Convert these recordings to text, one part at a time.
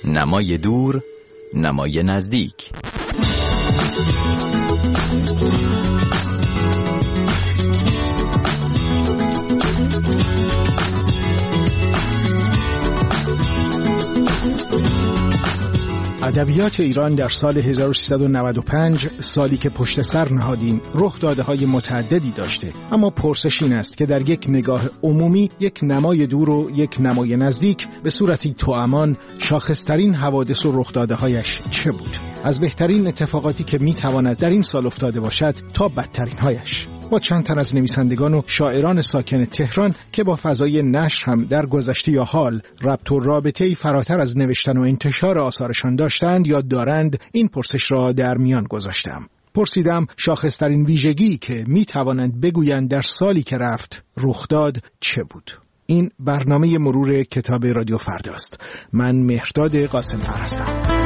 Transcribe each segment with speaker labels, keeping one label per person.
Speaker 1: نمای دور، نمای نزدیک.
Speaker 2: ادبیات ایران در سال 1395 سالی که پشت سر نهادیم رخداده‌های متعددی داشته، اما پرسش این است که در یک نگاه عمومی یک نمای دور و یک نمای نزدیک به صورتی توامان شاخصترین حوادث و رخداده‌هایش چه بود؟ از بهترین اتفاقاتی که میتواند در این سال افتاده باشد تا بدترین هایش. با چند تن از نویسندگان و شاعران ساکن تهران که با فضای نشر هم در گذشته یا حال ربط و رابطه‌ای فراتر از نوشتن و انتشار آثارشان داشتند یا دارند، این پرسش را در میان گذاشتم. پرسیدم شاخصترین ویژگی که می توانند بگویند در سالی که رفت رخ داد چه بود؟ این برنامه مرور کتاب رادیو فرداست. من مهرداد قاسم‌فر هستم.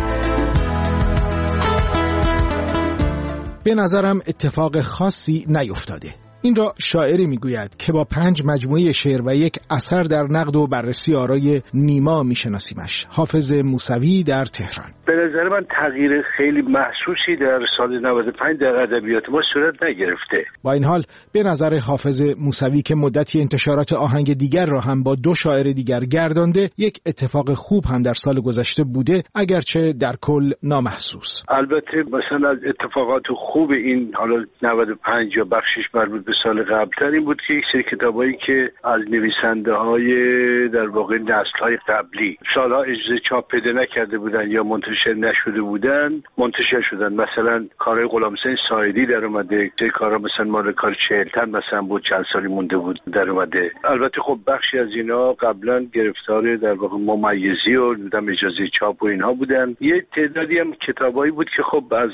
Speaker 2: به نظرم اتفاق خاصی نیفتاده. این را شاعری میگوید که با 5 مجموعه شعر و یک اثر در نقد و بررسی آرای نیما میشناسیمش. حافظ موسوی در تهران.
Speaker 3: به نظر من تغییر خیلی محسوسی در سال 95 در ادبیات ما صورت نگرفته.
Speaker 2: با این حال به نظر حافظ موسوی که مدتی انتشارات آهنگ دیگر را هم با 2 شاعر دیگر گردانده، یک اتفاق خوب هم در سال گذشته بوده، اگرچه در کل نامحسوس.
Speaker 3: البته مثلا از اتفاقات خوب این حالا 95 یا بخشش مربوط به سال قبل‌تر این بود که یک سری کتابایی که از نویسنده‌های در واقع نسل‌های قبلی سالها اجازه چاپ پیدا نکرده بودن یا منتشر نشده بودن منتشر شدن. مثلا کارهای غلامحسین ساعدی در اومده، کارا مثلا مال کار چهلتن مثلا بود چند سالی مونده بود در اومده. البته خب بخشی از اینا قبلا گرفتار در واقع ممیزی و بودن اجازه چاپ و اینها بودن. یه تعدادی هم کتابایی بود که خب از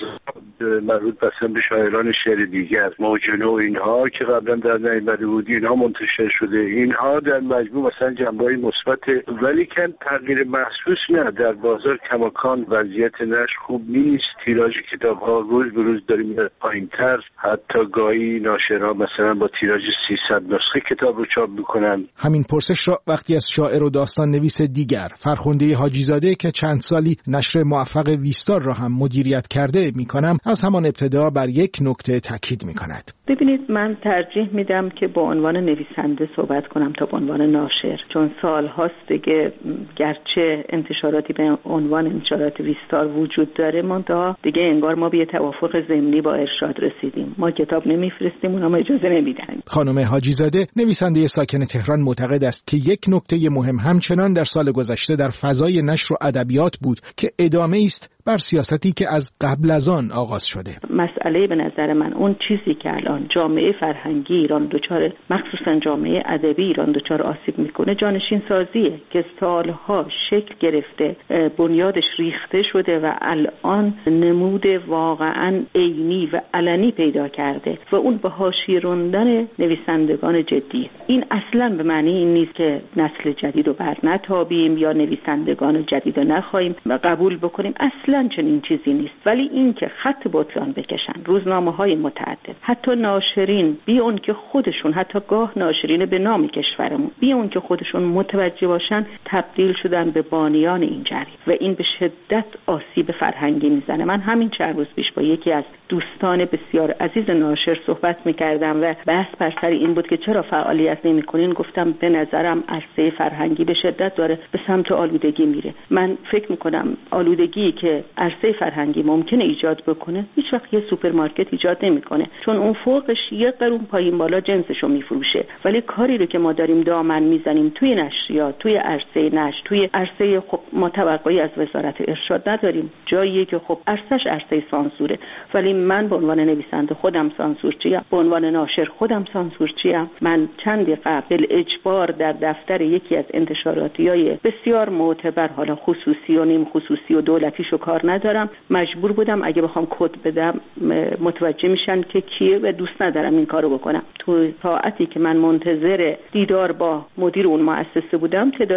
Speaker 3: مربوط مثلا به شاعران شعر دیگر موجونه و اینها که قبلا در نیامده بود اینها منتشر شده. اینها در مجموع مثلا جنبه‌های مثبت، ولی کن تغییر محسوس نه. در بازار کماکان وضعیت نشر خوب نیست. تیراژ کتاب‌ها روز به روز داره میره پایین‌تر. حتی گاهی ناشرها مثلا با تیراژ 300 نسخه کتاب رو چاپ میکنن.
Speaker 2: همین پرسش را وقتی از شاعر و داستان نویس دیگر فرخنده حاجی‌زاده که چند سالی نشر موفق ویستار را هم مدیریت کرده میکنم، از همان ابتدا بر یک نکته تاکید میکند.
Speaker 4: ببینید، من ترجیح میدم که با عنوان نویسنده صحبت کنم تا با عنوان ناشر، چون سال هاست دیگه گرچه انتشاراتی به عنوان انتشارات ویستار وجود داره، منتها دیگه انگار ما به یه توافق ضمنی با ارشاد رسیدیم. ما کتاب نمیفرستیم، اونا ما اجازه نمیدن.
Speaker 2: خانم حاجی‌زاده نویسنده ساکن تهران معتقد است که یک نکته مهم همچنان در سال گذشته در فضای نشر و ادبیات بود که ادامه است بر سیاستی که از قبل از آن آغاز شده.
Speaker 4: مسئله به نظر من اون چیزی که الان جامعه فرهنگی ایران دچار، مخصوصا جامعه ادبی ایران دچار آسیب میکنه، جانشین سازیه که سالها شکل گرفته، بنیادش ریخته شده و الان نمود واقعا عینی و علنی پیدا کرده و اون به حاشیه راندن نویسندگان جدی. این اصلا به معنی این نیست که نسل جدید رو برنتابیم یا نویسندگان جدید رو نخواهیم و قبول بکنیم. اصلا چنین چیزی نیست، ولی این که خط بطلان بکشن روزنامه‌های متعدد، حتی ناشرین بی اون که خودشون، حتی گاه ناشرین به نام کشورمون بی اون که خودشون متوجه باشن، تبدیل شدن به بانیان این جریان و این به شدت آسیب فرهنگی میزنه. من همین چند روز پیش با یکی از دوستان بسیار عزیز ناشر صحبت میکردم و بحث بر سر این بود که چرا فعالیت نمی‌کنین. گفتم به نظرم عرصه فرهنگی به شدت داره به سمت آلودگی میره. من فکر میکنم آلودگی که عرصه فرهنگی ممکنه ایجاد بکنه هیچ وقت یه سوپرمارکت ایجاد نمیکنه، چون اون فوقش یه قرون پایین بالا جنسشو میفروشه. ولی کاری رو که ما داریم دامن میزنیم توی نشریات، توی عرصه نشر، توی عرصه خب ما توقعی از وزارت ارشاد نداریم، جاییه که خب عرصهش عرصه سانسوره. ولی من به عنوان نویسنده خودم سانسورچیم، به عنوان ناشر خودم سانسورچیم. من چندی قبل اجبار در دفتر یکی از انتشاراتیای بسیار معتبر، حالا خصوصی و نیم خصوصی و دولتیشو کار ندارم، مجبور بودم اگه بخوام کد بدم متوجه میشن که کیه و دوست ندارم این کارو بکنم. تو ساعتی که من منتظر دیدار با مدیر اون مؤسسه بودم، تعدادی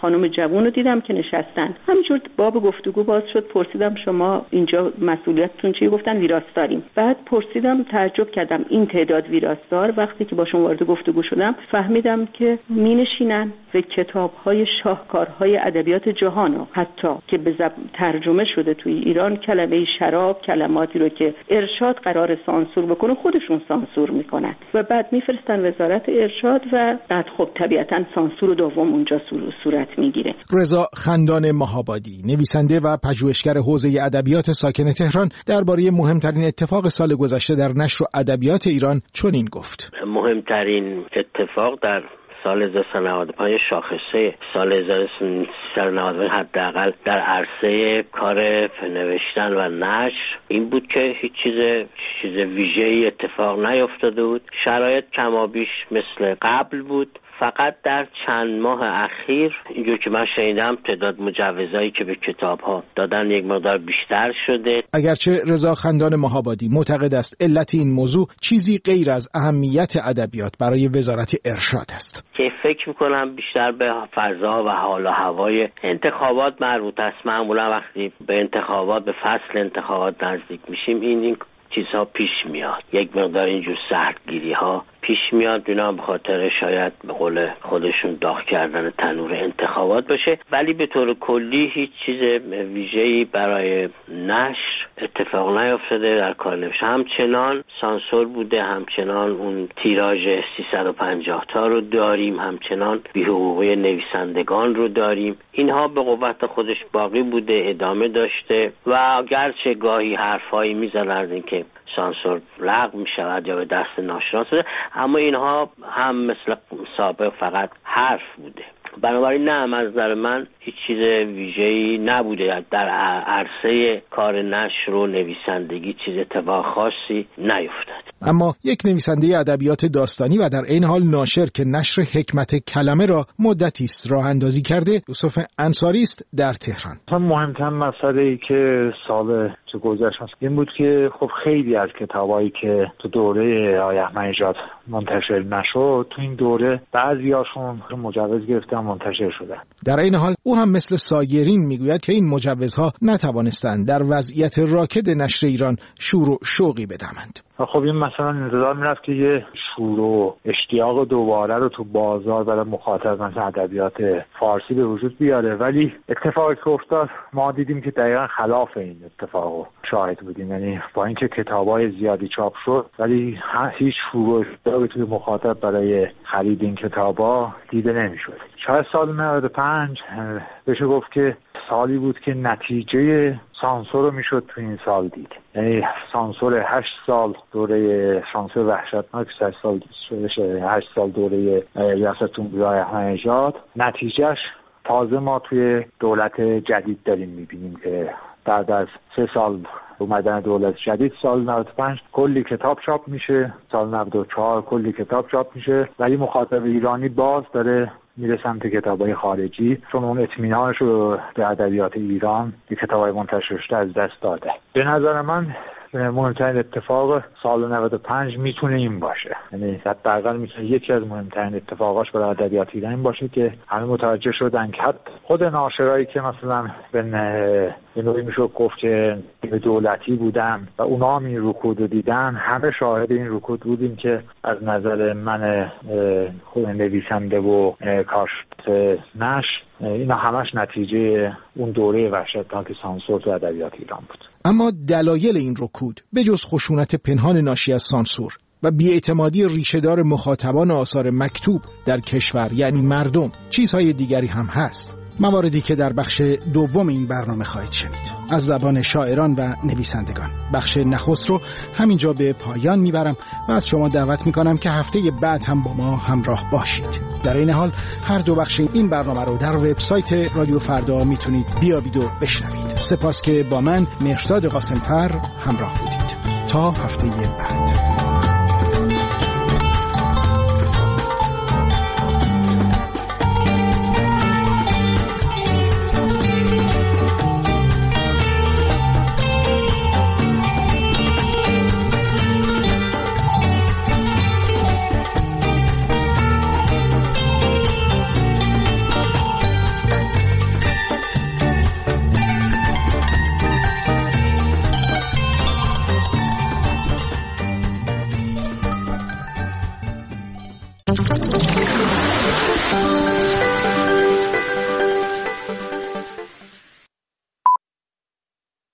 Speaker 4: خانم جوون رو دیدم که نشستن. همینجور باب گفتگو باز شد. پرسیدم شما اینجا مسئولیتتون چیه؟ گفتن ویراستاریم. بعد پرسیدم، تعجب کردم این تعداد ویراستار. وقتی که باشون وارد گفتگو شدم فهمیدم که مینشینن و کتاب‌های شاهکارهای ادبیات جهان، حتی که به ترجمه شده توی ایران، کلمه شراب، کلماتی رو که ارشاد قرار سانسور بکنه خودشون سانسور میکنن و بعد میفرستن وزارت ارشاد و بعد خب طبیعتاً سانسور دوم اونجا صورت میگیره.
Speaker 2: رضا خندان مهابادی، نویسنده و پژوهشگر حوزه ادبیات ساکن تهران، درباره مهمترین اتفاق سال گذشته در نشر ادبیات ایران چنین گفت:
Speaker 5: مهمترین اتفاق در سال 1395 شاخصه سال 1395 حداقل در عرصه کار نوشتن و نشر این بود که هیچ چیز ویژه‌ای اتفاق نیفتاده بود. شرایط کمابیش مثل قبل بود. فقط در چند ماه اخیر اینجور که من شنیدم تعداد مجوزایی که به کتاب‌ها دادن یک مقدار بیشتر شده.
Speaker 2: اگرچه رضا خندان مهابادی معتقد است علت این موضوع چیزی غیر از اهمیت ادبیات برای وزارت ارشاد است.
Speaker 5: که فکر می‌کنم بیشتر به فضا و حال و هوای انتخابات مربوط است. معمولا وقتی به انتخابات، به فصل انتخابات نزدیک میشیم این چیزها پیش میاد. یک مقدار اینجور سختگیری‌ها پیش میاد. اینا به خاطر شاید به قول خودشون داغ کردن تنور انتخابات باشه، ولی به طور کلی هیچ چیز ویژه‌ای برای نشر اتفاق نیفتاده در کار نوشتن. همچنان سانسور بوده، همچنان اون تیراژ 350 تا رو داریم، همچنان بی‌حقوقی نویسندگان رو داریم. اینها به قوت خودش باقی بوده، ادامه داشته و گرچه گاهی حرفایی میزنن از اینکه سانسور لغو می شود یا به دست ناشناس، اما اینها هم مثل سابق فقط حرف بوده. بنابراین نه، از نظر من هیچ چیز ویژه‌ای نبوده در عرصه کار نشر و نویسندگی، چیز اتفاق خاصی نیفتاد.
Speaker 2: اما یک نویسنده ادبیات داستانی و در این حال ناشر که نشر حکمت کلمه را مدتی است راه اندازی کرده، یوسف انصاری است در تهران.
Speaker 6: مهمترین مسئله‌ای که سال گذشته این بود که خب خیلی از کتابایی که تو دوره آقای احمدی‌نژاد منتشر نشد، تو این دوره بعضیاشون مجوز گرفتن منتشر شدن.
Speaker 2: در این حال او هم مثل سایرین میگوید که این مجوزها نتوانستند در وضعیت راکد نشر ایران شور و شوقی بدهند.
Speaker 6: خب این مثلا انتظار میرفت که یه شور و اشتیاق دوباره رو تو بازار برای مخاطب مثلا ادبیات فارسی به وجود بیاره، ولی اتفاقی که افتاد ما دیدیم که دقیقا خلاف این اتفاق شاهد بودیم. یعنی با اینکه کتابای زیادی چاپ شد ولی هیچ شور و اشتیاقی توی مخاطب برای خرید این کتابا دیده نمیشد. شاید سال 95 بشه گفت که سالی بود که نتیجه سانسور رو میشد تو این سال دید. یعنی سانسور 8 سال دوره سانسور وحشتناک 8 سال دوره ریاست جمهوری احمدی‌نژاد، نتیجهش تازه ما توی دولت جدید داریم میبینیم که بعد از 3 سال اومدن دولت جدید سال 95 کلی کتاب چاپ میشه، سال 94 کلی کتاب چاپ میشه، ولی مخاطب ایرانی باز داره میره سمت کتابای خارجی، چون اون اطمینانش رو به ادبیات ایران به کتابای منتشر شده از دست داده. به نظر من مهمترین اتفاق سال 95 میتونه این باشه. یعنی حداقل میتونه یکی از مهمترین اتفاقاش برای ادبیات ایران این باشه که همه متوجه شدن که خود ناشرایی که مثلا به نوعی میشه گفت که دولتی بودن و اونا هم این رکود رو دیدن، همه شاهد این رکود بودیم که از نظر من خود نویسنده و کارشناس نشر اینا همش نتیجه اون دوره وحشتناک سانسور تو ادبیات ایران بود.
Speaker 2: اما دلایل این رکود به جز خشونت پنهان ناشی از سانسور و بی‌اعتمادی ریشه‌دار مخاطبان آثار مکتوب در کشور یعنی مردم، چیزهای دیگری هم هست. مواردی که در بخش دوم این برنامه خواهید شنید از زبان شاعران و نویسندگان. بخش نخست رو همینجا به پایان میبرم و از شما دعوت میکنم که هفته بعد هم با ما همراه باشید. در این حال هر دو بخش این برنامه رو در وبسایت رادیو فردا میتونید بیابید و بشنوید. سپاس که با من مهرداد قاسم‌فر همراه بودید. تا هفته بعد.